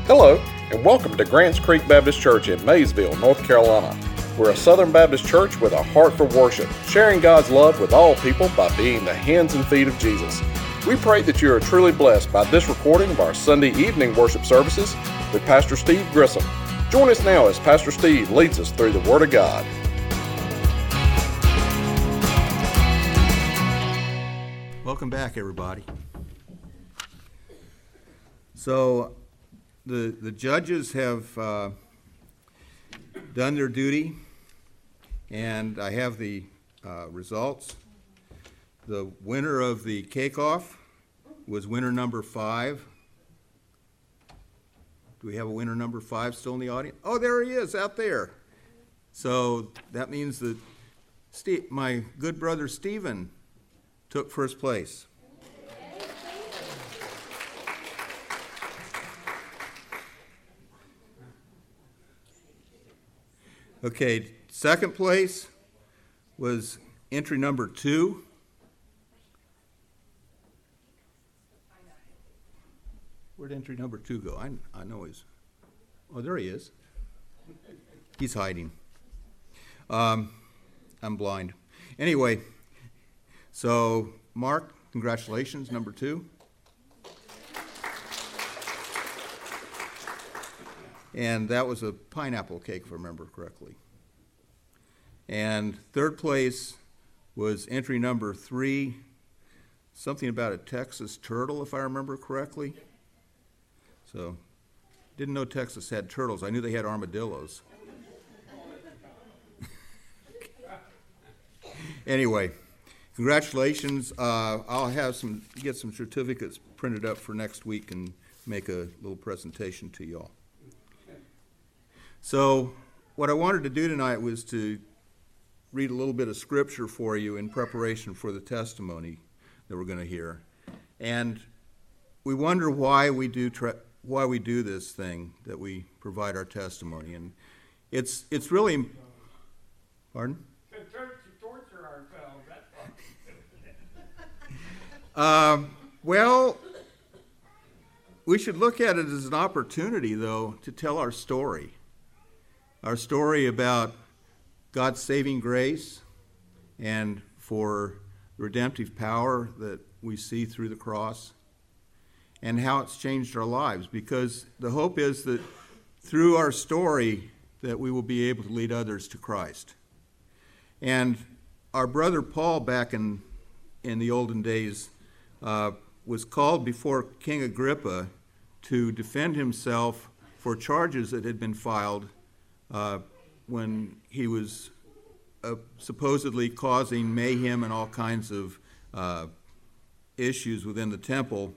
Hello, and welcome to Grants Creek Baptist Church in Maysville, North Carolina. We're a Southern Baptist church with a heart for worship, sharing God's love with all people by being the hands and feet of Jesus. We pray that you are truly blessed by this recording of our Sunday evening worship services with Pastor Steve Grissom. Join us now as Pastor Steve leads us through the Word of God. Welcome back, everybody. So, the judges have done their duty, and I have the results. The winner of the cake-off was winner number 5. Do we have a winner number 5 still in the audience? Oh, there he is, out there. So that means that my good brother Stephen took first place. Okay, second place was entry number 2. Where'd entry number 2 go? I know he's... Oh, there he is. He's hiding. I'm blind. Anyway, so Mark, congratulations, number 2. And that was a pineapple cake, if I remember correctly. And third place was entry number 3, something about a Texas turtle, if I remember correctly. So, didn't know Texas had turtles. I knew they had armadillos. Anyway, congratulations. I'll have get some certificates printed up for next week and make a little presentation to y'all. So, what I wanted to do tonight was to read a little bit of scripture for you in preparation for the testimony that we're going to hear. And we wonder why we do this thing, that we provide our testimony. And it's really... Pardon? The church to torture ourselves, that's well, we should look at it as an opportunity, though, to tell our story. Our story about God's saving grace and for the redemptive power that we see through the cross and how it's changed our lives, because the hope is that through our story that we will be able to lead others to Christ. And our brother Paul, back in the olden days, was called before King Agrippa to defend himself for charges that had been filed when he was supposedly causing mayhem and all kinds of issues within the temple.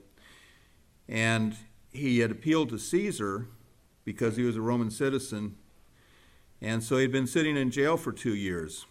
And he had appealed to Caesar because he was a Roman citizen, and so he'd been sitting in jail for 2 years.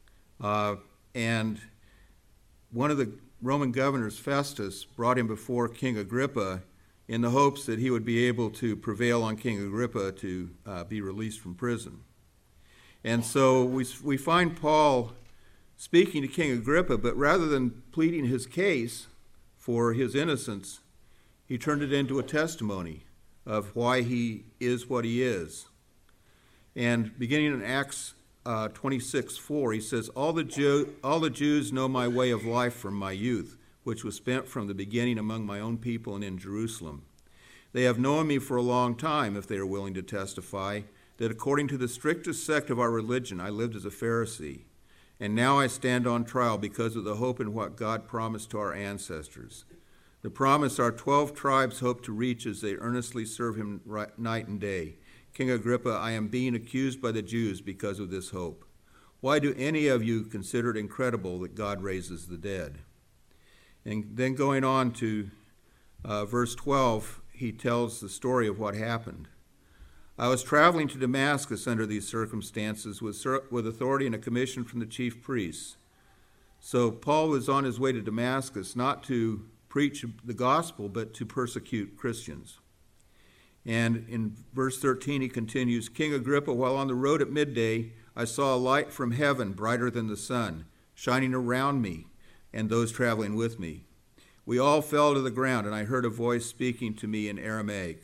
And one of the Roman governors, Festus, brought him before King Agrippa in the hopes that he would be able to prevail on King Agrippa to be released from prison. And so we find Paul speaking to King Agrippa, but rather than pleading his case for his innocence, he turned it into a testimony of why he is what he is. And beginning in Acts 26:4, he says, all the Jews know my way of life from my youth, which was spent from the beginning among my own people and in Jerusalem. They have known me for a long time, if they are willing to testify, that according to the strictest sect of our religion, I lived as a Pharisee. And now I stand on trial because of the hope in what God promised to our ancestors. The promise our 12 tribes hope to reach as they earnestly serve him night and day. King Agrippa, I am being accused by the Jews because of this hope. Why do any of you consider it incredible that God raises the dead? And then going on to verse 12, he tells the story of what happened. I was traveling to Damascus under these circumstances with authority and a commission from the chief priests. So Paul was on his way to Damascus not to preach the gospel, but to persecute Christians. And in verse 13 he continues, King Agrippa, while on the road at midday, I saw a light from heaven brighter than the sun, shining around me and those traveling with me. We all fell to the ground, and I heard a voice speaking to me in Aramaic.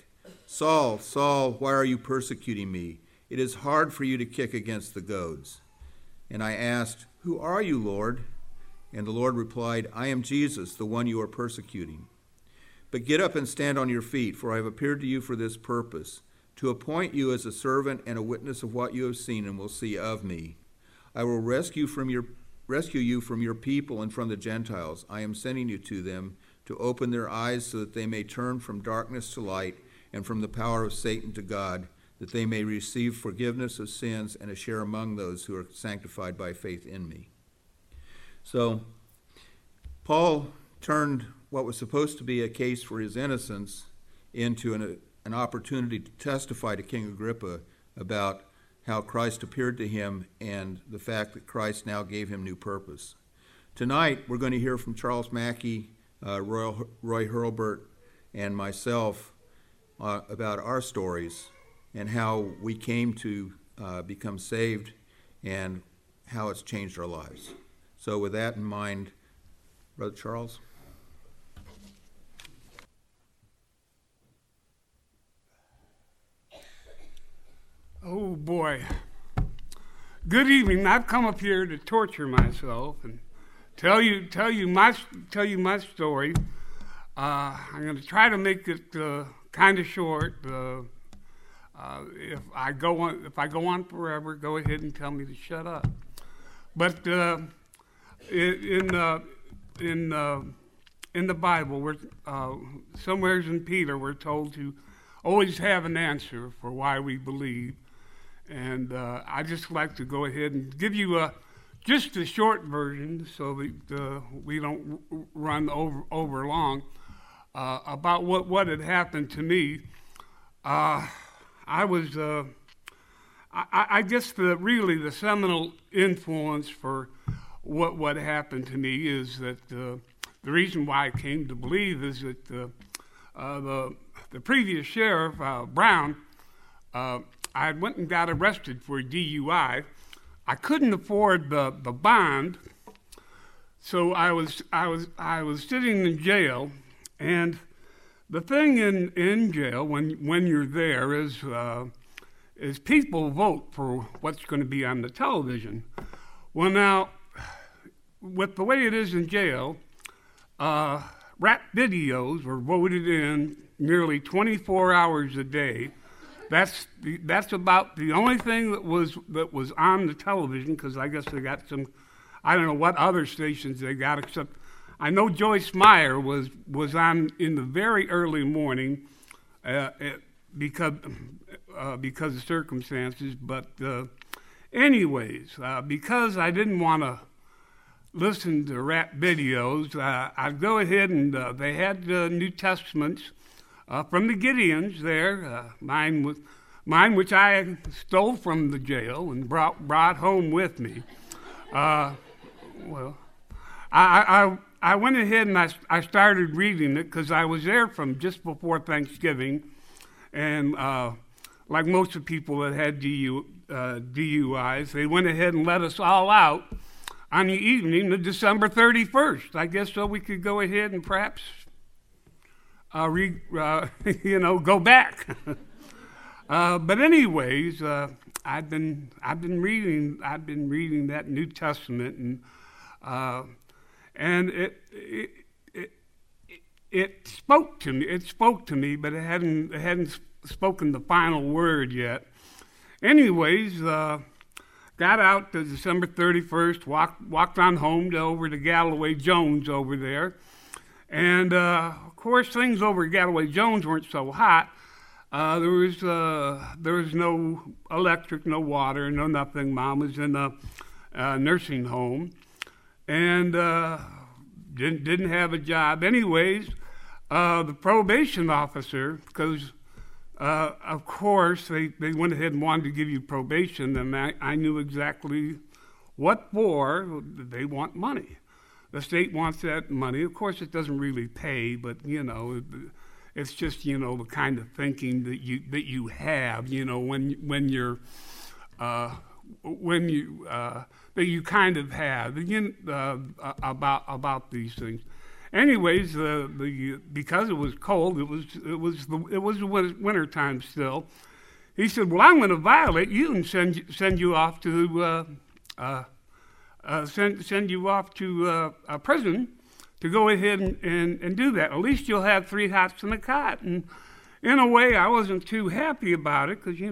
Saul, Saul, why are you persecuting me? It is hard for you to kick against the goads. And I asked, Who are you, Lord? And the Lord replied, I am Jesus, the one you are persecuting. But get up and stand on your feet, for I have appeared to you for this purpose, to appoint you as a servant and a witness of what you have seen and will see of me. I will rescue you from your people and from the Gentiles. I am sending you to them to open their eyes so that they may turn from darkness to light and from the power of Satan to God, that they may receive forgiveness of sins and a share among those who are sanctified by faith in me. So, Paul turned what was supposed to be a case for his innocence into an opportunity to testify to King Agrippa about how Christ appeared to him and the fact that Christ now gave him new purpose. Tonight, we're going to hear from Charles Mackey, Roy Hurlbert, and myself about our stories and how we came to become saved and how it's changed our lives. So with that in mind, Brother Charles. Oh boy. Good evening. I've come up here to torture myself and tell you my story. I'm going to try to make it kind of short. If I go on forever, go ahead and tell me to shut up. But in the Bible, we're somewhere in Peter, we're told to always have an answer for why we believe. And I just like to go ahead and give you just a short version so that we don't run over long about what had happened to me. I was, I guess the seminal influence for what happened to me is that the reason why I came to believe is that the previous sheriff, Brown, I went and got arrested for a DUI. I couldn't afford the bond, so I was sitting in jail. And the thing in jail when you're there is people vote for what's going to be on the television. Well, now, with the way it is in jail, rap videos were voted in nearly 24 hours a day. That's about the only thing that was on the television, because I guess they got some, I don't know what other stations they got, except I know Joyce Meyer was on in the very early morning because of circumstances. But anyways, because I didn't want to listen to rap videos, I'd go ahead and they had New Testaments from the Gideons there, mine which I stole from the jail and brought home with me. Well, I went ahead and I started reading it because I was there from just before Thanksgiving, and like most of the people that had DUIs, they went ahead and let us all out on the evening of December 31st. I guess so we could go ahead and perhaps go back. But anyways, I've been reading that New Testament, and it spoke to me. It spoke to me, but it hadn't spoken the final word yet. Anyways, got out to December 31st. Walked on home over to Galloway Jones over there. And, of course, things over at Galloway Jones weren't so hot. There was no electric, no water, no nothing. Mom was in a nursing home and didn't have a job. Anyways, the probation officer, because, of course, they went ahead and wanted to give you probation, and I knew exactly what for. They want money. The state wants that money. Of course, it doesn't really pay, but it's just the kind of thinking that you have. When you're that you kind of have about these things. anyways, because it was cold, it was the winter time still. He said, "Well, I'm going to violate you and send you off to send you off to a prison to go ahead and do that. At least you'll have 3 hots and a cot." And in a way, I wasn't too happy about it because,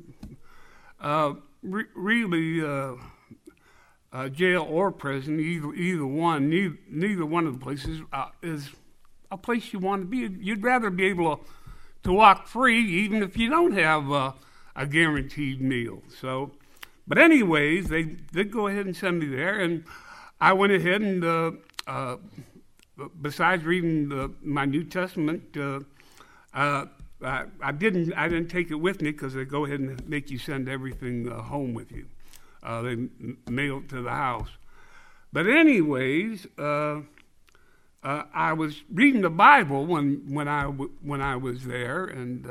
really, jail or prison, either one, neither one of the places is a place you want to be. You'd rather be able to walk free, even if you don't have a guaranteed meal. So, but anyways, they did go ahead and send me there, and I went ahead and besides reading my New Testament, I didn't take it with me because they go ahead and make you send everything home with you. They mail it to the house. But anyways, I was reading the Bible when I was there, and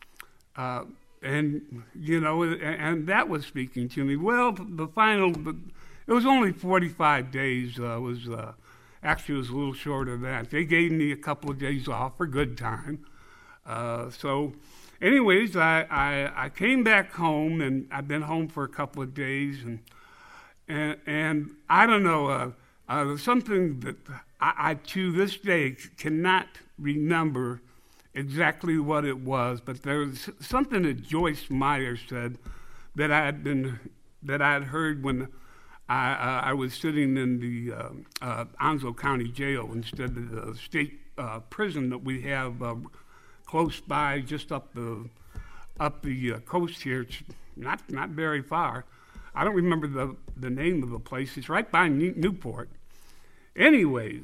that was speaking to me. Well, it was only 45 days. Actually, it was a little shorter than that. They gave me a couple of days off for good time. So, anyways, I came back home, and I've been home for a couple of days, and I don't know, something that I to this day cannot remember exactly what it was, but there was something that Joyce Meyer said that I had heard when I was sitting in the Onslow County Jail instead of the state prison that we have close by, just up the coast here. It's not very far. I don't remember the name of the place. It's right by Newport. Anyways,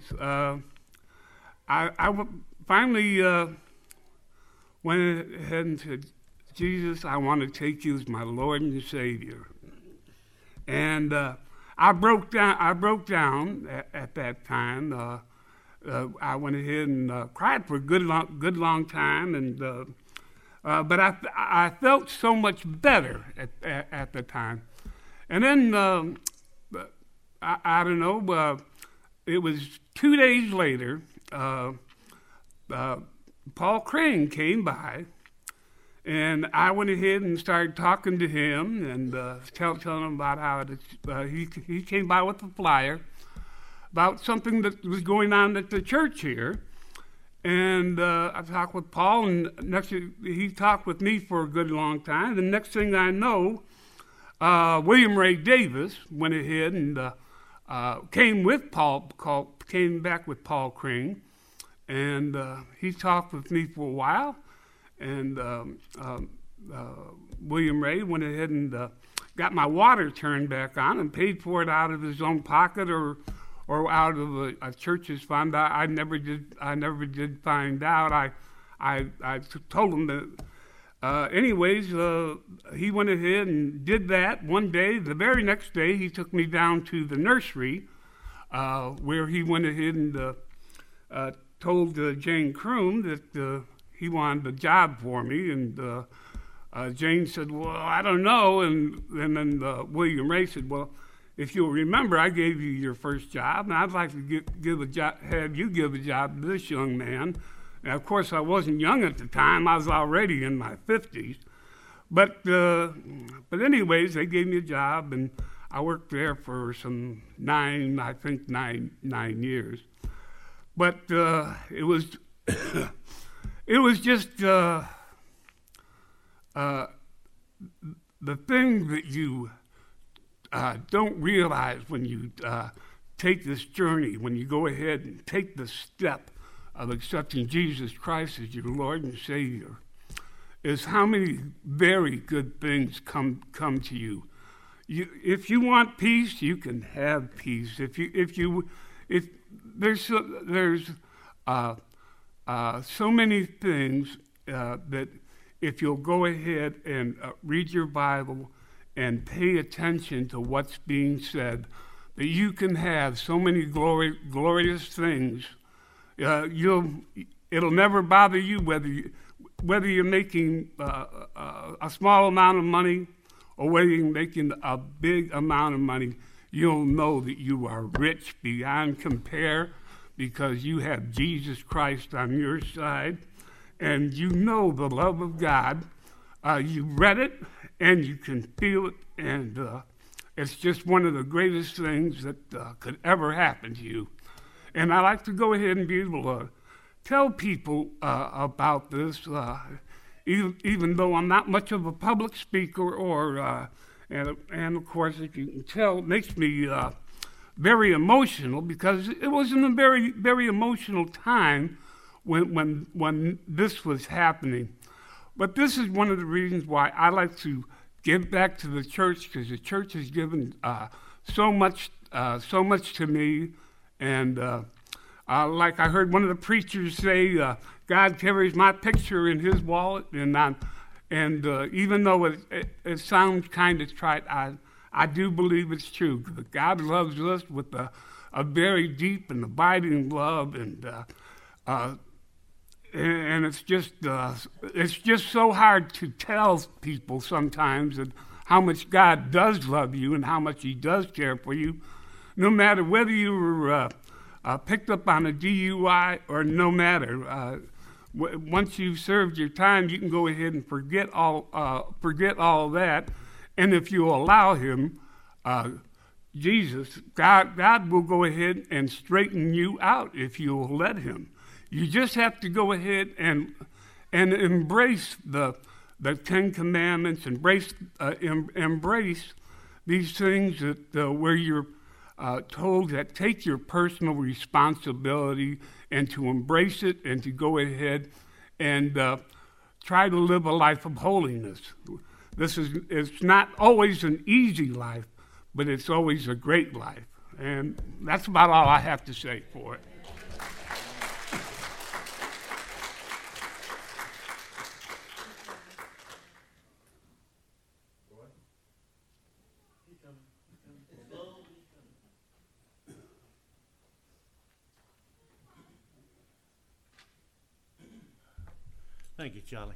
I finally went ahead and said, "Jesus, I want to take you as my Lord and Savior." And I broke down at that time. I went ahead and cried for a good long time, and but I felt so much better at the time. And then I don't know. It was 2 days later. Paul Crane came by, and I went ahead and started talking to him and telling him about how he came by with a flyer about something that was going on at the church here. And I talked with Paul, and he talked with me for a good long time. The next thing I know, William Ray Davis went ahead and came back with Paul Crane, and he talked with me for a while. And William Ray went ahead and got my water turned back on and paid for it out of his own pocket or out of a church's fund. I never did find out. I told him that. Anyways, he went ahead and did that one day. The very next day, he took me down to the nursery, where he went ahead and told Jane Kroom that he wanted a job for me. And Jane said, "Well, I don't know." And then William Ray said, "Well, if you'll remember, I gave you your first job, and I'd like to have you give a job to this young man." Now, of course, I wasn't young at the time. I was already in my 50s. But anyways, they gave me a job, and I worked there for some 9 years. But it was it was just the thing that you don't realize when you take this journey, when you go ahead and take the step of accepting Jesus Christ as your Lord and Savior, is how many very good things come to you. If you want peace, you can have peace. If there's so many things that if you'll go ahead and read your Bible and pay attention to what's being said, that you can have so many glorious things. It'll never bother you whether you're making a small amount of money or whether you're making a big amount of money. You'll know that you are rich beyond compare because you have Jesus Christ on your side, and you know the love of God. You read it, and you can feel it, and it's just one of the greatest things that could ever happen to you. And I like to go ahead and be able to tell people about this, even though I'm not much of a public speaker, and of course, if you can tell, it makes me very emotional, because it was in a very, very emotional time when this was happening. But this is one of the reasons why I like to give back to the church, because the church has given so much to me. And like I heard one of the preachers say, God carries my picture in his wallet. And even though it sounds kind of trite, I do believe it's true. God loves us with a very deep and abiding love, and it's just so hard to tell people sometimes that how much God does love you and how much he does care for you, no matter whether you were picked up on a DUI or no matter. Once you've served your time, you can go ahead and forget all of that. And if you allow him, Jesus, God will go ahead and straighten you out if you'll let him. You just have to go ahead and embrace the Ten Commandments, embrace these things that where you're told that take your personal responsibility and to embrace it and to go ahead and try to live a life of holiness. It's not always an easy life, but it's always a great life. And that's about all I have to say for it. Thank you, Charlie.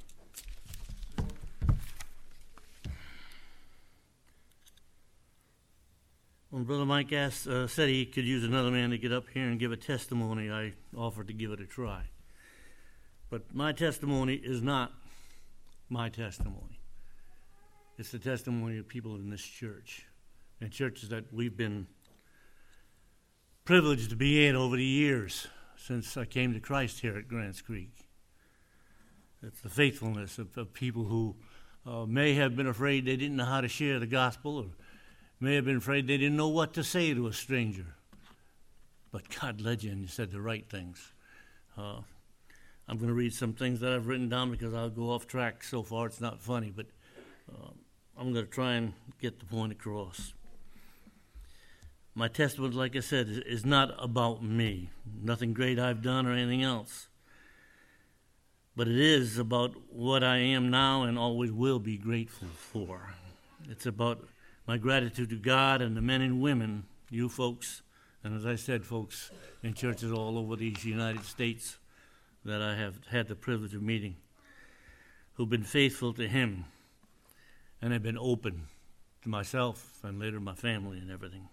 When Brother Mike said he could use another man to get up here and give a testimony, I offered to give it a try. But my testimony is not my testimony. It's the testimony of people in this church, and churches that we've been privileged to be in over the years since I came to Christ here at Grants Creek. It's the faithfulness of people who may have been afraid they didn't know how to share the gospel, or may have been afraid they didn't know what to say to a stranger. But God led you and you said the right things. I'm going to read some things that I've written down because I'll go off track so far. It's not funny, but I'm going to try and get the point across. My testimony, like I said, is not about me. Nothing great I've done or anything else. But it is about what I am now and always will be grateful for. It's about my gratitude to God and the men and women, you folks, and as I said, folks in churches all over these United States that I have had the privilege of meeting, who've been faithful to him and have been open to myself and later my family and everything.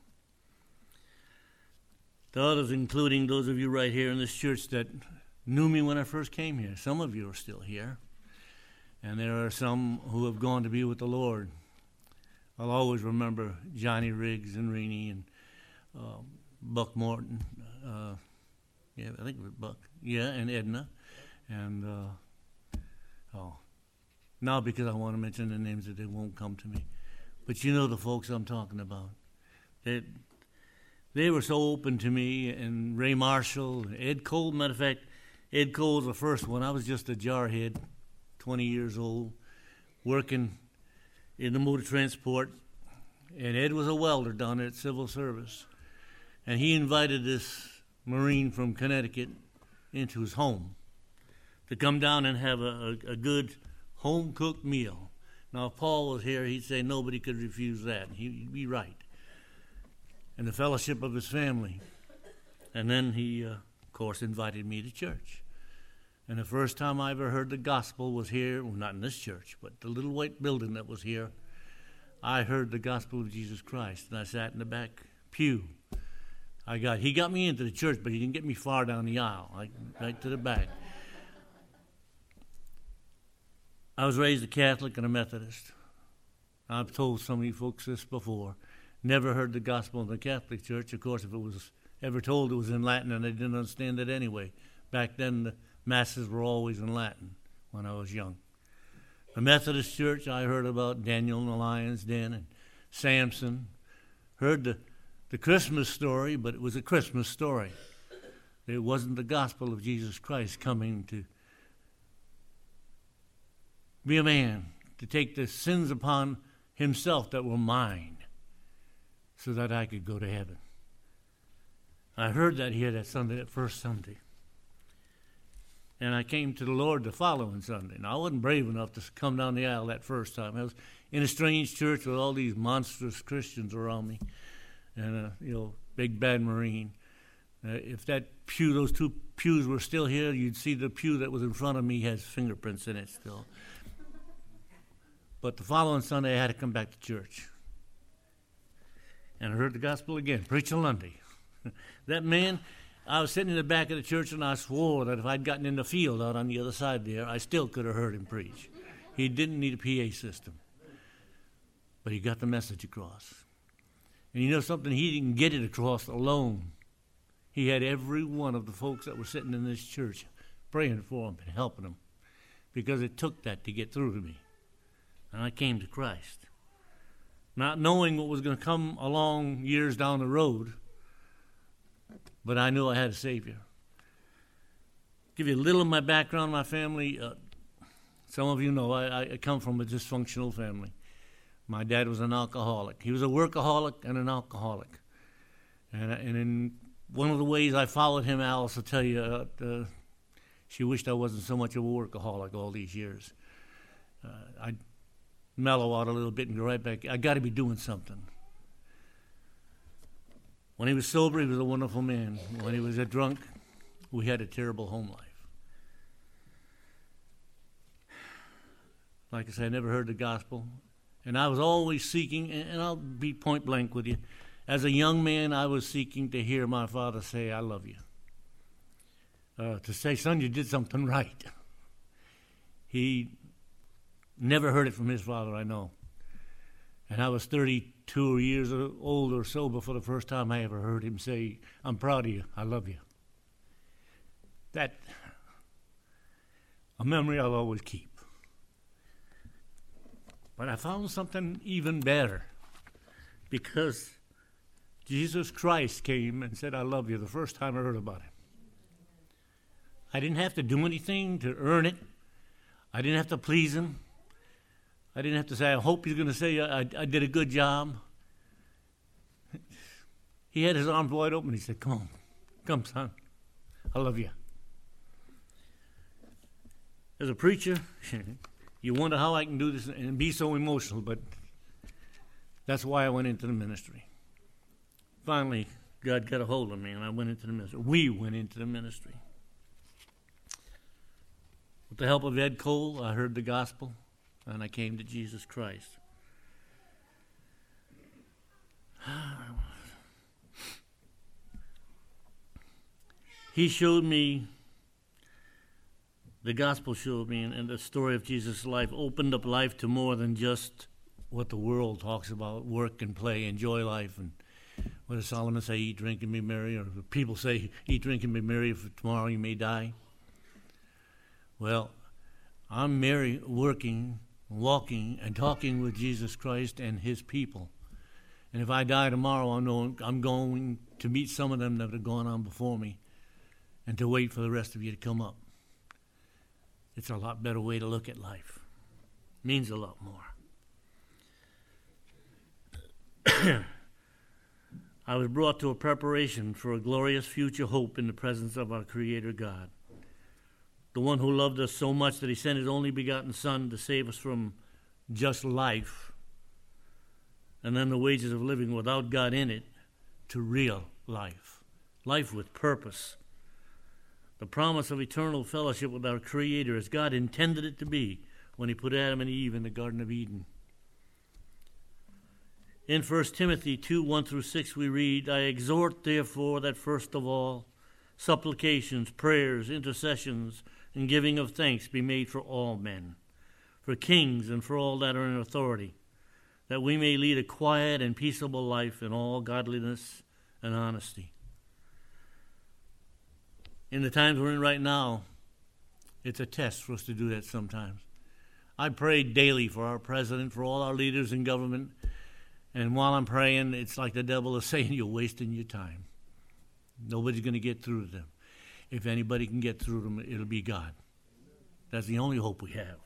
To others, including those of you right here in this church that knew me when I first came here. Some of you are still here, and there are some who have gone to be with the Lord. I'll always remember Johnny Riggs and Rainey and Buck Morton. Yeah, I think it was Buck. Yeah, and Edna. And, now because I want to mention the names that they won't come to me. But you know the folks I'm talking about. They were so open to me, and Ray Marshall, Ed Cole. Matter of fact, Ed Cole was the first one. I was just a jarhead, 20 years old, working in the motor transport, and Ed was a welder down there at Civil Service, and he invited this Marine from Connecticut into his home to come down and have a good home-cooked meal. Now, if Paul was here, he'd say nobody could refuse that. He'd be right. And the fellowship of his family. And then he, of course, invited me to church. And the first time I ever heard the gospel was here, well, not in this church, but the little white building that was here. I heard the gospel of Jesus Christ, and I sat in the back pew. He got me into the church, but he didn't get me far down the aisle, right to the back. I was raised a Catholic and a Methodist. I've told some of you folks this before. Never heard the gospel in the Catholic Church. Of course, if it was ever told, it was in Latin, and I didn't understand it anyway. Back then, the masses were always in Latin when I was young. The Methodist Church, I heard about Daniel in the lion's den and Samson. Heard the Christmas story, but it was a Christmas story. It wasn't the gospel of Jesus Christ coming to be a man, to take the sins upon himself that were mine so that I could go to heaven. I heard that here that Sunday, that first Sunday. And I came to the Lord the following Sunday. Now, I wasn't brave enough to come down the aisle that first time. I was in a strange church with all these monstrous Christians around me and a big bad Marine. If that pew, those two pews were still here, you'd see the pew that was in front of me has fingerprints in it still. But the following Sunday, I had to come back to church. And I heard the gospel again, Preacher Lundy. That man, I was sitting in the back of the church, and I swore that if I'd gotten in the field out on the other side there, I still could have heard him preach. He didn't need a PA system. But he got the message across. And you know something? He didn't get it across alone. He had every one of the folks that were sitting in this church praying for him and helping him, because it took that to get through to me. And I came to Christ, not knowing what was going to come along years down the road, but I knew I had a Savior. Give you a little of my background, my family. Some of you know I come from a dysfunctional family. My dad was an alcoholic. He was a workaholic and an alcoholic. And in one of the ways I followed him, Alice will tell you, she wished I wasn't so much of a workaholic all these years. I'd mellow out a little bit and go right back. I got to be doing something. When he was sober, he was a wonderful man. When he was a drunk, we had a terrible home life. Like I said, I never heard the gospel. And I was always seeking, and I'll be point blank with you, as a young man, I was seeking to hear my father say, I love you. To say, son, you did something right. He never heard it from his father, I know. And I was 32 years old or so before the first time I ever heard him say, I'm proud of you, I love you. That, a memory I'll always keep. But I found something even better, because Jesus Christ came and said, I love you, the first time I heard about him. I didn't have to do anything to earn it. I didn't have to please him. I didn't have to say, I hope he's going to say I did a good job. He had his arms wide open. He said, come son, I love you. As a preacher, you wonder how I can do this and be so emotional, but that's why I went into the ministry. Finally, God got a hold of me, and I went into the ministry. We went into the ministry. With the help of Ed Cole, I heard the gospel, and I came to Jesus Christ. He showed me, the gospel showed me, and the story of Jesus' life opened up life to more than just what the world talks about, work and play, enjoy life. And what does Solomon say, eat, drink, and be merry? Or people say, eat, drink, and be merry, for tomorrow you may die. Well, I'm merry, working, walking, and talking with Jesus Christ and his people. And if I die tomorrow, I know I'm going to meet some of them that have gone on before me, and to wait for the rest of you to come up. It's a lot better way to look at life. It means a lot more. I was brought to a preparation for a glorious future hope in the presence of our Creator God, the one who loved us so much that he sent his only begotten Son to save us from just life, and then the wages of living without God in it, to real life, life with purpose, the promise of eternal fellowship with our Creator as God intended it to be when he put Adam and Eve in the Garden of Eden. In 1 Timothy 2, 1 through 6, we read, I exhort, therefore, that first of all, supplications, prayers, intercessions, and giving of thanks be made for all men, for kings and for all that are in authority, that we may lead a quiet and peaceable life in all godliness and honesty. In the times we're in right now, it's a test for us to do that sometimes. I pray daily for our president, for all our leaders in government, and while I'm praying, it's like the devil is saying, you're wasting your time. Nobody's going to get through to them. If anybody can get through to them, it'll be God. That's the only hope we have.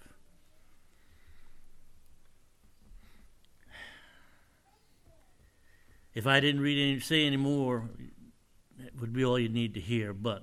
If I didn't say any more, it would be all you'd need to hear. But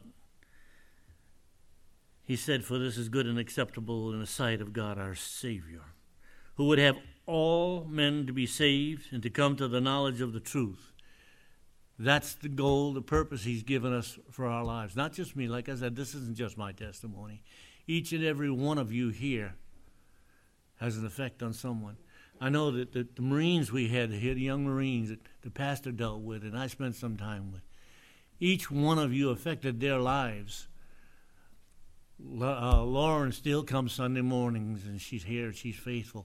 he said, for this is good and acceptable in the sight of God our Savior, who would have all men to be saved and to come to the knowledge of the truth. That's the goal, the purpose he's given us for our lives. Not just me. Like I said, this isn't just my testimony. Each and every one of you here has an effect on someone. I know that the Marines we had here, the young Marines that the pastor dealt with and I spent some time with, each one of you affected their lives. Lauren still comes Sunday mornings, and she's here, she's faithful.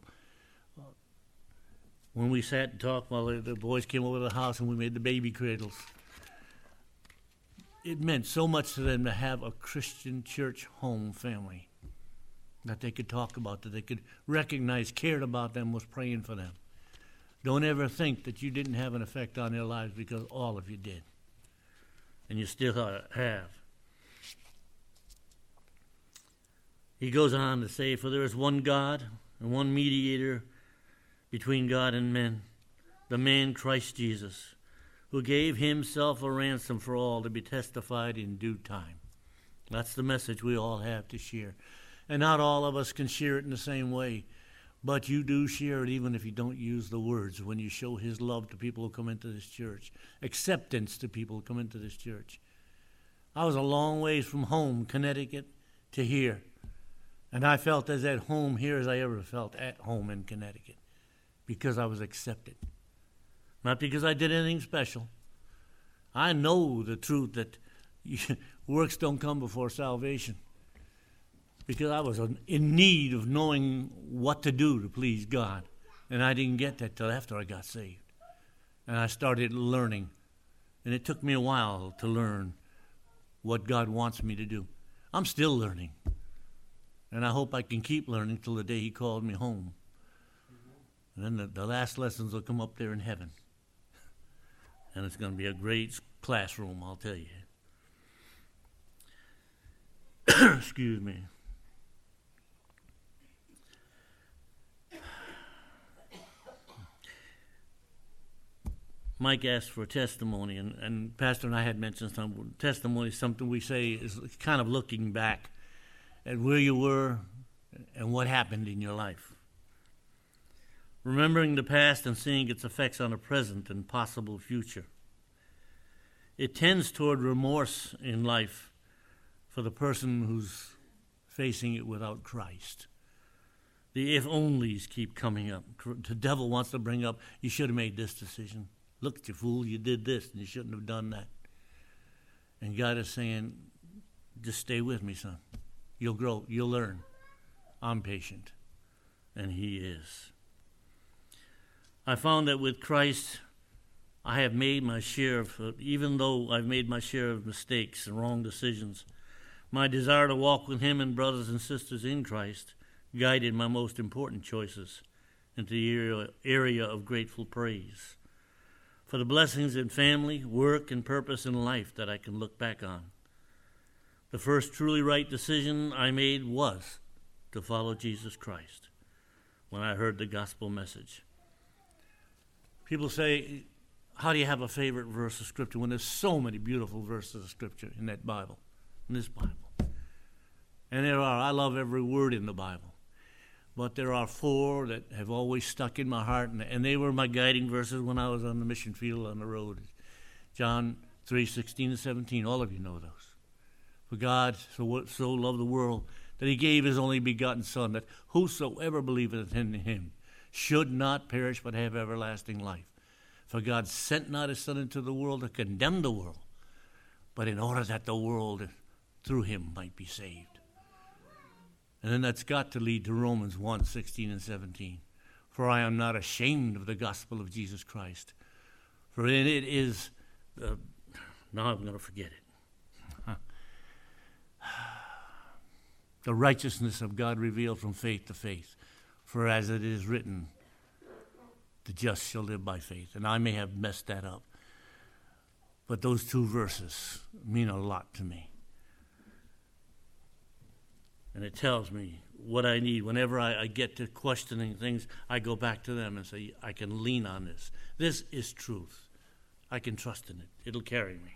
When we sat and talked while the boys came over to the house and we made the baby cradles, it meant so much to them to have a Christian church home family that they could talk about, that they could recognize, cared about them, was praying for them. Don't ever think that you didn't have an effect on their lives, because all of you did. And you still have. He goes on to say, for there is one God and one mediator between God and men, the man Christ Jesus, who gave himself a ransom for all to be testified in due time. That's the message we all have to share. And not all of us can share it in the same way, but you do share it even if you don't use the words, when you show his love to people who come into this church, acceptance to people who come into this church. I was a long ways from home, Connecticut, to here, and I felt as at home here as I ever felt at home in Connecticut, because I was accepted. Not because I did anything special. I know the truth that works don't come before salvation, because I was in need of knowing what to do to please God. And I didn't get that till after I got saved. And I started learning. And it took me a while to learn what God wants me to do. I'm still learning. And I hope I can keep learning till the day he called me home. And then the last lessons will come up there in heaven. And it's going to be a great classroom, I'll tell you. Excuse me. Mike asked for a testimony, and Pastor and I had mentioned some testimony, something we say is kind of looking back at where you were and what happened in your life. Remembering the past and seeing its effects on the present and possible future. It tends toward remorse in life for the person who's facing it without Christ. The if-onlys keep coming up. The devil wants to bring up, you should have made this decision. Look, you fool, you did this, and you shouldn't have done that. And God is saying, just stay with me, son. You'll grow, you'll learn. I'm patient. And he is. I found that with Christ, I have made my share of, even though I've made my share of mistakes and wrong decisions, my desire to walk with him and brothers and sisters in Christ guided my most important choices into the area of grateful praise for the blessings in family, work, and purpose in life that I can look back on. The first truly right decision I made was to follow Jesus Christ when I heard the gospel message. People say, how do you have a favorite verse of Scripture when there's so many beautiful verses of Scripture in that Bible, in this Bible? And there are. I love every word in the Bible. But there are 4 that have always stuck in my heart, and they were my guiding verses when I was on the mission field on the road. John 3:16 and 17, all of you know those. For God so loved the world that he gave his only begotten Son, that whosoever believeth in him should not perish but have everlasting life. For God sent not his Son into the world to condemn the world, but in order that the world through him might be saved. And then that's got to lead to Romans 1:16 and 17. For I am not ashamed of the gospel of Jesus Christ, for in it is, now I'm going to forget it, the righteousness of God revealed from faith to faith. For as it is written, the just shall live by faith. And I may have messed that up, but those two verses mean a lot to me. And it tells me what I need. Whenever I get to questioning things, I go back to them and say, I can lean on this. This is truth. I can trust in it. It'll carry me.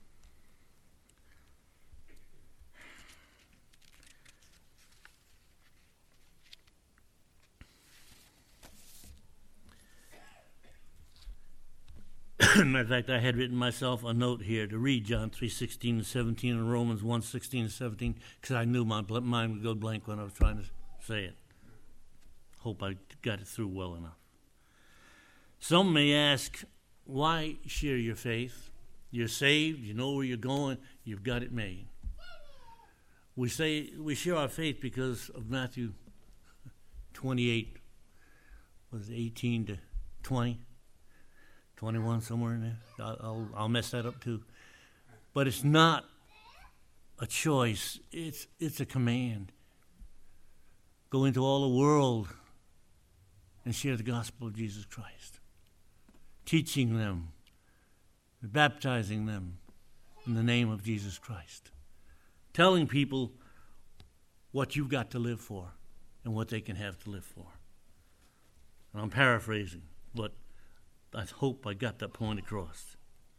In fact, I had written myself a note here to read John 3:16 and 17 and Romans 1:16 and 17 because I knew my mind would go blank when I was trying to say it. Hope I got it through well enough. Some may ask, why share your faith? You're saved, you know where you're going, you've got it made. We say we share our faith because of Matthew 28, was it 18 to 20? 21, somewhere in there. I'll mess that up too. But it's not a choice. It's a command. Go into all the world and share the gospel of Jesus Christ. Teaching them, baptizing them in the name of Jesus Christ. Telling people what you've got to live for and what they can have to live for. And I'm paraphrasing, but I hope I got that point across.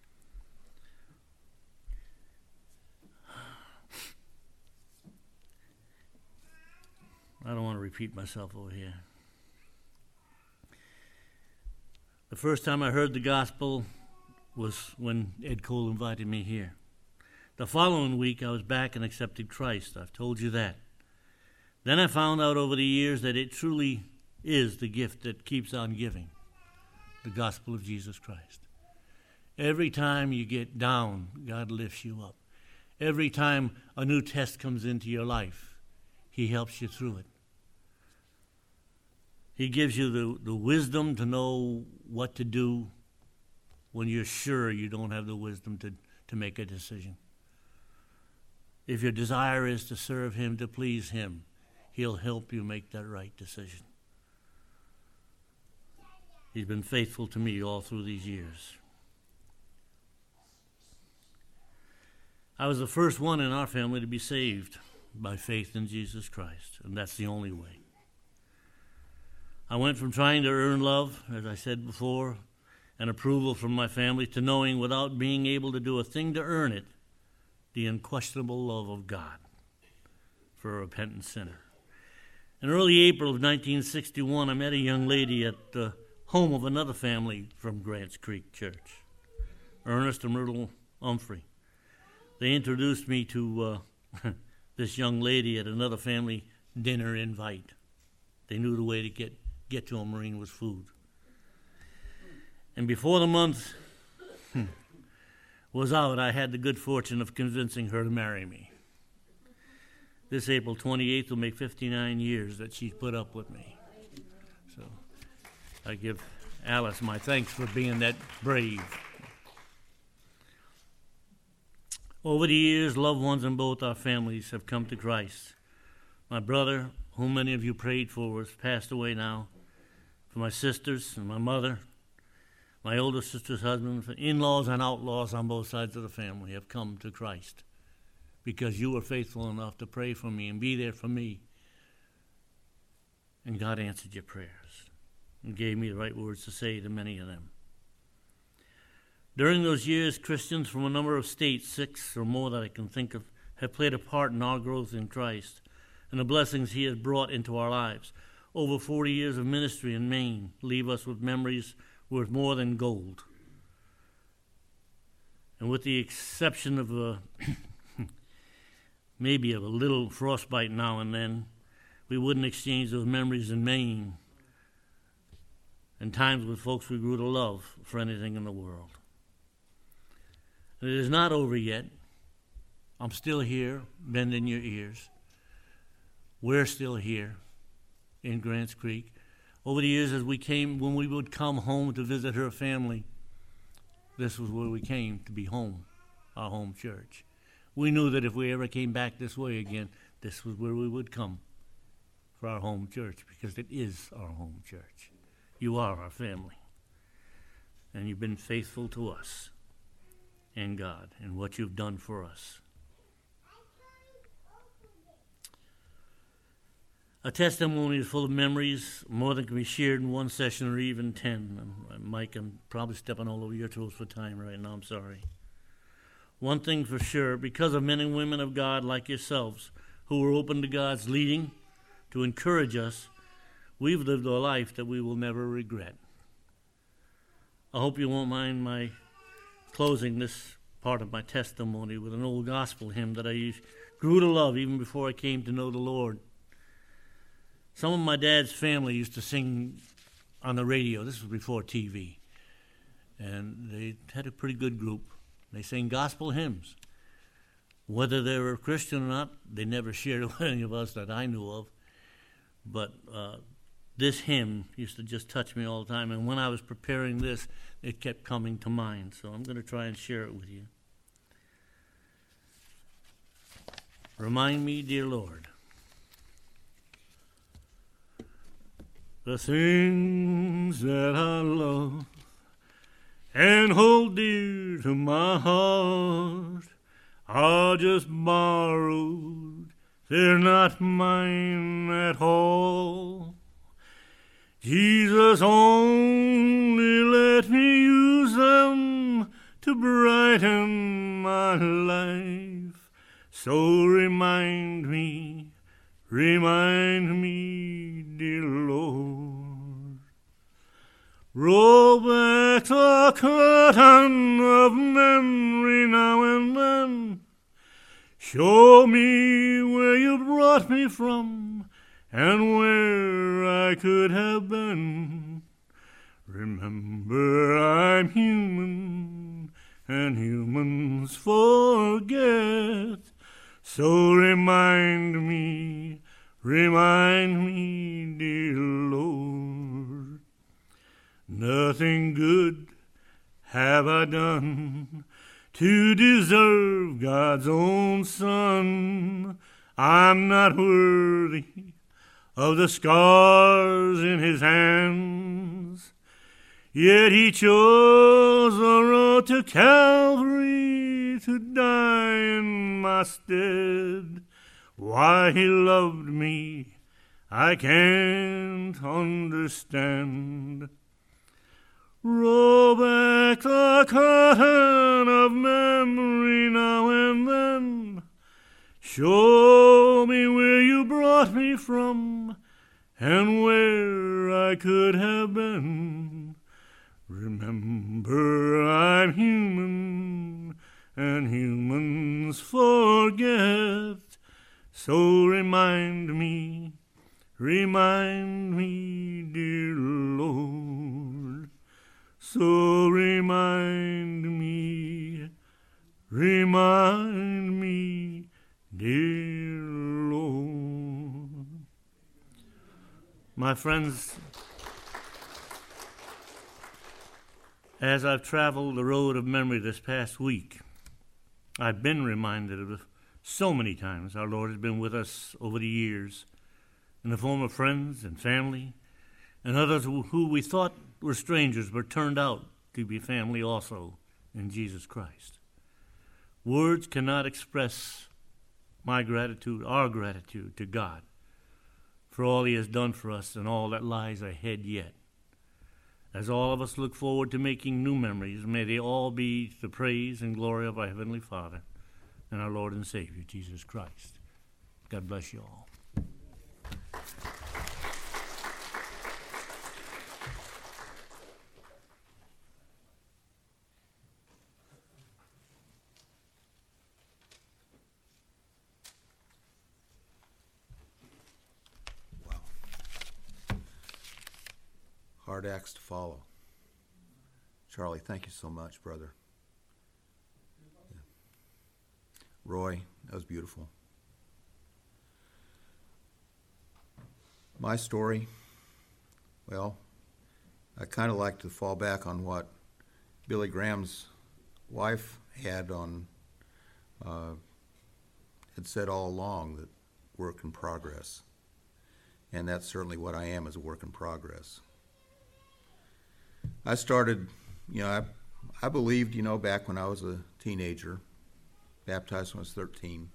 I don't want to repeat myself over here. The first time I heard the gospel was when Ed Cole invited me here. The following week, I was back and accepted Christ. I've told you that. Then I found out over the years that it truly is the gift that keeps on giving. The gospel of Jesus Christ. Every time you get down, God lifts you up. Every time a new test comes into your life, he helps you through it. He gives you the wisdom to know what to do when you're sure you don't have the wisdom to make a decision. If your desire is to serve him, to please him, he'll help you make that right decision. He's been faithful to me all through these years. I was the first one in our family to be saved by faith in Jesus Christ, and that's the only way. I went from trying to earn love, as I said before, and approval from my family, to knowing without being able to do a thing to earn it, the unquestionable love of God for a repentant sinner. In early April of 1961, I met a young lady at the home of another family from Grants Creek Church, Ernest and Myrtle Humphrey. They introduced me to this young lady at another family dinner invite. They knew the way to get to a Marine was food. And before the month was out, I had the good fortune of convincing her to marry me. This April 28th will make 59 years that she's put up with me. So I give Alice my thanks for being that brave. Over the years, loved ones in both our families have come to Christ. My brother, whom many of you prayed for, has passed away now. For my sisters and my mother, my older sister's husband, for in-laws and outlaws on both sides of the family have come to Christ because you were faithful enough to pray for me and be there for me. And God answered your prayers and gave me the right words to say to many of them. During those years, Christians from a number of states, 6 or more that I can think of, have played a part in our growth in Christ and the blessings he has brought into our lives. Over 40 years of ministry in Maine leave us with memories worth more than gold. And with the exception of maybe of a little frostbite now and then, we wouldn't exchange those memories in Maine and times with folks we grew to love for anything in the world. And it is not over yet. I'm still here, bending your ears. We're still here in Grants Creek. Over the years, when we would come home to visit her family, this was where we came to be home, our home church. We knew that if we ever came back this way again, this was where we would come for our home church, because it is our home church. You are our family. And you've been faithful to us and God and what you've done for us. A testimony is full of memories, more than can be shared in one session or even 10. Mike, I'm probably stepping all over your toes for time right now. I'm sorry. One thing for sure, because of men and women of God like yourselves who were open to God's leading to encourage us, we've lived a life that we will never regret. I hope you won't mind my closing this part of my testimony with an old gospel hymn that I grew to love even before I came to know the Lord. Some of my dad's family used to sing on the radio. This was before TV. And they had a pretty good group. They sang gospel hymns. Whether they were Christian or not, they never shared it with any of us that I knew of. But this hymn used to just touch me all the time. And when I was preparing this, it kept coming to mind. So I'm going to try and share it with you. Remind me, dear Lord, the things that I love and hold dear to my heart are just borrowed, they're not mine at all. Jesus, only let me use them to brighten my life. So remind me, dear Lord. Roll back the curtain of memory now and then. Show me where you brought me from and where I could have been. Remember, I'm human, and humans forget. So remind me, dear Lord. Nothing good have I done to deserve God's own Son. I'm not worthy of the scars in his hands. Yet he chose the road to Calvary to die in my stead. Why he loved me, I can't understand. Roll back the curtain of memory now and then. Show me where you brought me from and where I could have been. Remember, I'm human, and humans forget. So remind me, dear Lord. So remind me, dear Lord. My friends, as I've traveled the road of memory this past week, I've been reminded of so many times our Lord has been with us over the years in the form of friends and family and others who we thought were strangers but turned out to be family also in Jesus Christ. Words cannot express my gratitude, our gratitude to God for all he has done for us and all that lies ahead yet. As all of us look forward to making new memories, may they all be to the praise and glory of our Heavenly Father and our Lord and Savior, Jesus Christ. God bless you all. hard acts to follow. Charlie, thank you so much, brother. Yeah. Roy, that was beautiful. My story, well, I kind of like to fall back on what Billy Graham's wife had said all along, that work in progress. And that's certainly what I am, as a work in progress. I started, I believed, back when I was a teenager, baptized when I was 13.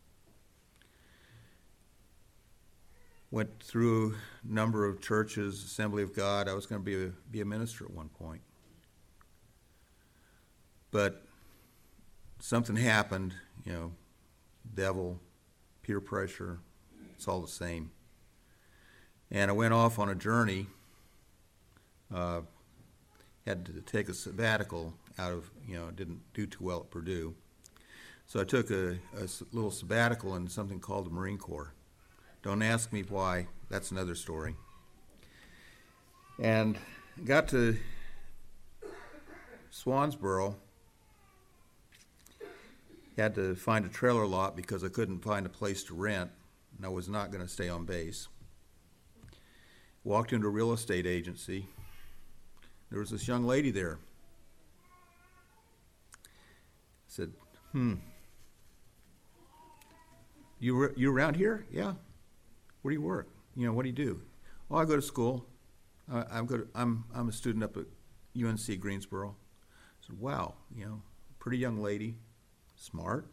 Went through a number of churches, Assembly of God. I was going to be a minister at one point. But something happened, devil, peer pressure, it's all the same. And I went off on a journey, had to take a sabbatical out of, didn't do too well at Purdue. So I took a little sabbatical in something called the Marine Corps. Don't ask me why, that's another story. And got to Swansboro, had to find a trailer lot because I couldn't find a place to rent, and I was not going to stay on base. Walked into a real estate agency. There was this young lady there. I said, You around here? Yeah. Where do you work? What do you do? Oh, I go to school. I'm a student up at UNC Greensboro. I said, wow, pretty young lady, smart.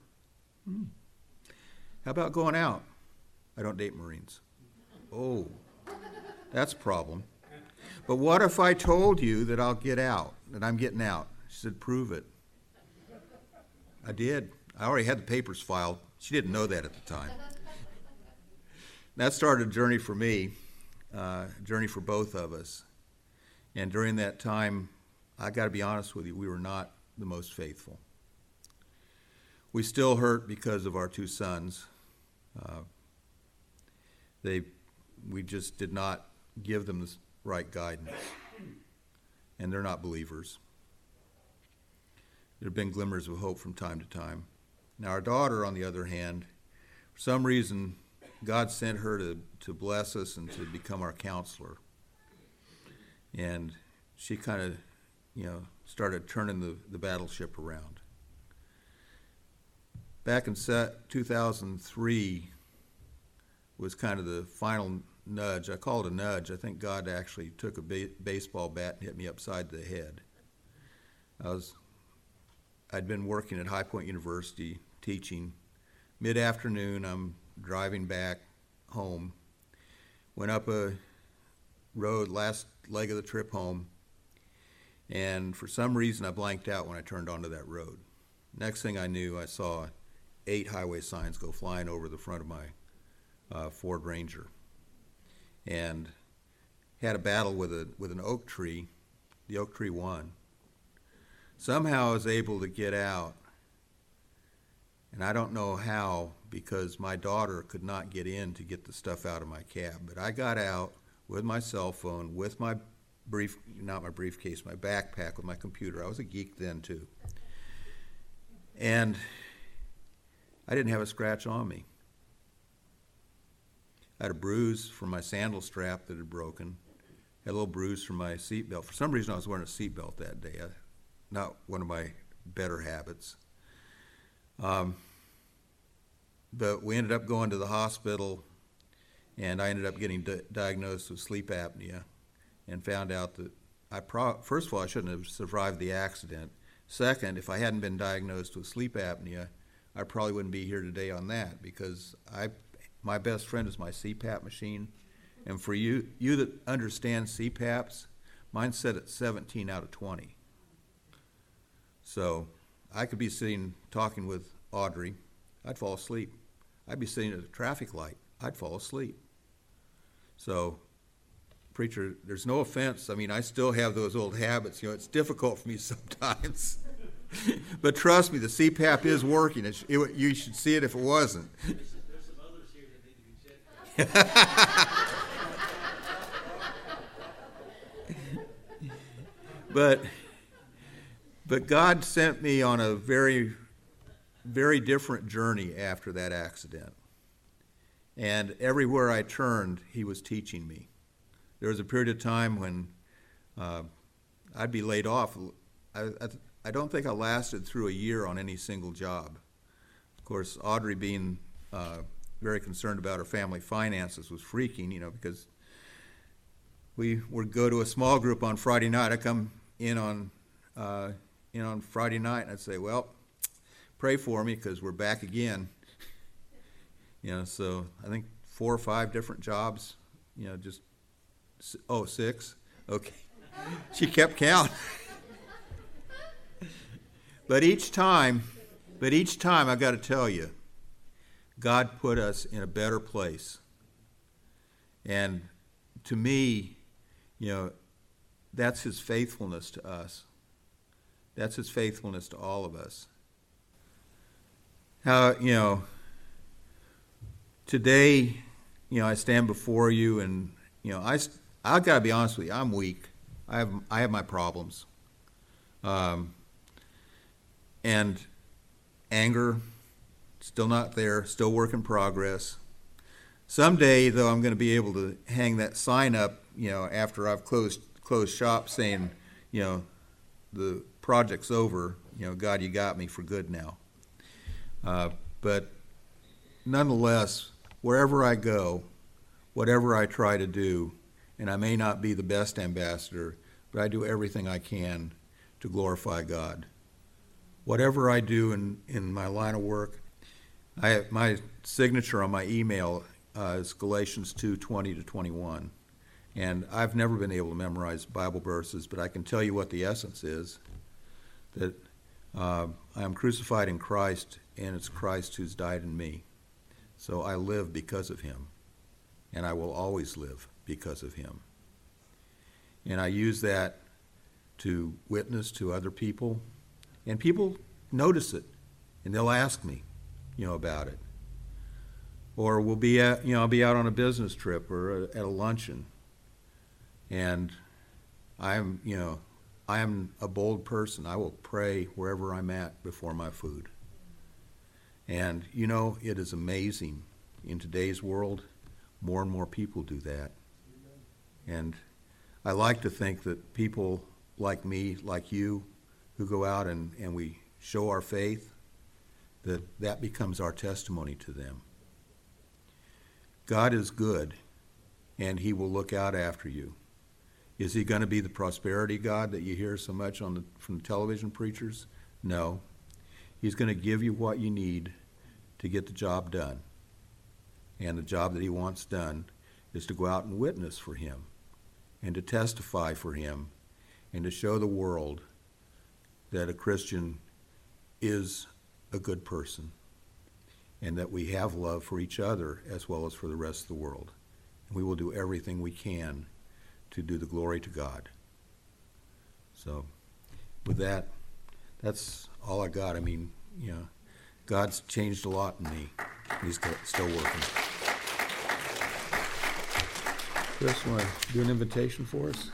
How about going out? I don't date Marines. Oh, that's a problem. But what if I told you that I'll get out, that I'm getting out? She said, prove it. I did. I already had the papers filed. She didn't know that at the time. That started a journey for me, a journey for both of us. And during that time, I got to be honest with you, we were not the most faithful. We still hurt because of our two sons. We just did not give them the right guidance, and they're not believers. There have been glimmers of hope from time to time. Now, our daughter, on the other hand, for some reason, God sent her to bless us and to become our counselor. And she kind of, started turning the battleship around. Back in 2003 was kind of the final nudge. I call it a nudge. I think God actually took a baseball bat and hit me upside the head. I'd been working at High Point University teaching. Mid-afternoon, I'm driving back home. Went up a road, last leg of the trip home, and for some reason I blanked out when I turned onto that road. Next thing I knew, I saw 8 highway signs go flying over the front of my Ford Ranger, and had a battle with an oak tree. The oak tree won. Somehow I was able to get out, and I don't know how, because my daughter could not get in to get the stuff out of my cab. But I got out with my cell phone, with my my backpack with my computer. I was a geek then too. And I didn't have a scratch on me. I had a bruise from my sandal strap that had broken. Had a little bruise from my seatbelt. For some reason I was wearing a seatbelt that day. Not one of my better habits. But we ended up going to the hospital, and I ended up getting diagnosed with sleep apnea, and found out that first of all, I shouldn't have survived the accident. Second, if I hadn't been diagnosed with sleep apnea, I probably wouldn't be here today on that, because my best friend is my CPAP machine. And for you that understand CPAPs, mine's set at 17 out of 20. So I could be sitting talking with Audrey, I'd fall asleep. I'd be sitting at a traffic light, I'd fall asleep. So, preacher, there's no offense. I mean, I still have those old habits. It's difficult for me sometimes. But trust me, the CPAP is working. You should see it if it wasn't. There's some others here that need to be checked out. But God sent me on a very, very different journey after that accident. And everywhere I turned, he was teaching me. There was a period of time when I'd be laid off. I don't think I lasted through a year on any single job. Of course, Audrey being very concerned about her family finances was freaking, because we would go to a small group on Friday night. I come in on Friday night and I'd say, well, pray for me because we're back again. So I think 4 or 5 different jobs, just, 6, okay. She kept count. But each time I got to tell you, God put us in a better place. And to me, that's his faithfulness to us. That's his faithfulness to all of us. How, today, I stand before you and, I've got to be honest with you, I'm weak. I have my problems. And anger, still not there, still work in progress. Someday, though, I'm going to be able to hang that sign up, after I've closed shop saying, the project's over, God, you got me for good now. But nonetheless, wherever I go, whatever I try to do, and I may not be the best ambassador, but I do everything I can to glorify God. Whatever I do in my line of work, my signature on my email is Galatians 2:20-21. And I've never been able to memorize Bible verses, but I can tell you what the essence is, that I am crucified in Christ, and it's Christ who's died in me. So I live because of him, and I will always live because of him. And I use that to witness to other people, and people notice it, and they'll ask me, about it. Or we'll be I'll be out on a business trip or at a luncheon, and I am a bold person. I will pray wherever I'm at before my food. And it is amazing in today's world, more and more people do that. And I like to think that people like me, like you, who go out and we show our faith, that becomes our testimony to them. God is good, and he will look out after you. Is he going to be the prosperity God that you hear so much from the television preachers? No. He's going to give you what you need to get the job done. And the job that he wants done is to go out and witness for him and to testify for him and to show the world that a Christian is a good person and that we have love for each other as well as for the rest of the world. And we will do everything we can to do the glory to God. So with that, that's all I got. I mean, God's changed a lot in me. He's still working. Chris, want to do an invitation for us?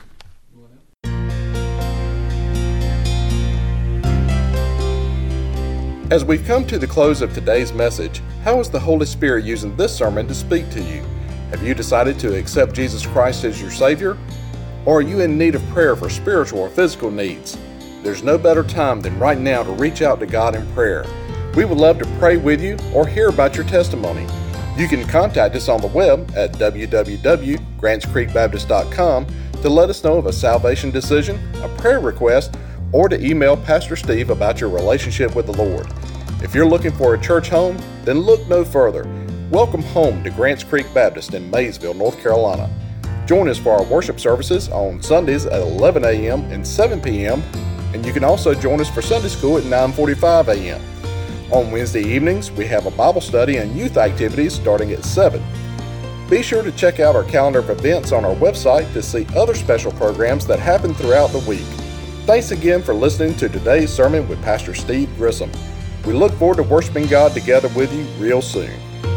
As we've come to the close of today's message, how is the Holy Spirit using this sermon to speak to you? Have you decided to accept Jesus Christ as your Savior? Or are you in need of prayer for spiritual or physical needs? There's no better time than right now to reach out to God in prayer. We would love to pray with you or hear about your testimony. You can contact us on the web at www.grantscreekbaptist.com to let us know of a salvation decision, a prayer request, or to email Pastor Steve about your relationship with the Lord. If you're looking for a church home, then look no further. Welcome home to Grants Creek Baptist in Maysville, North Carolina. Join us for our worship services on Sundays at 11 a.m. and 7 p.m., and you can also join us for Sunday school at 9:45 a.m. On Wednesday evenings, we have a Bible study and youth activities starting at 7. Be sure to check out our calendar of events on our website to see other special programs that happen throughout the week. Thanks again for listening to today's sermon with Pastor Steve Grissom. We look forward to worshiping God together with you real soon.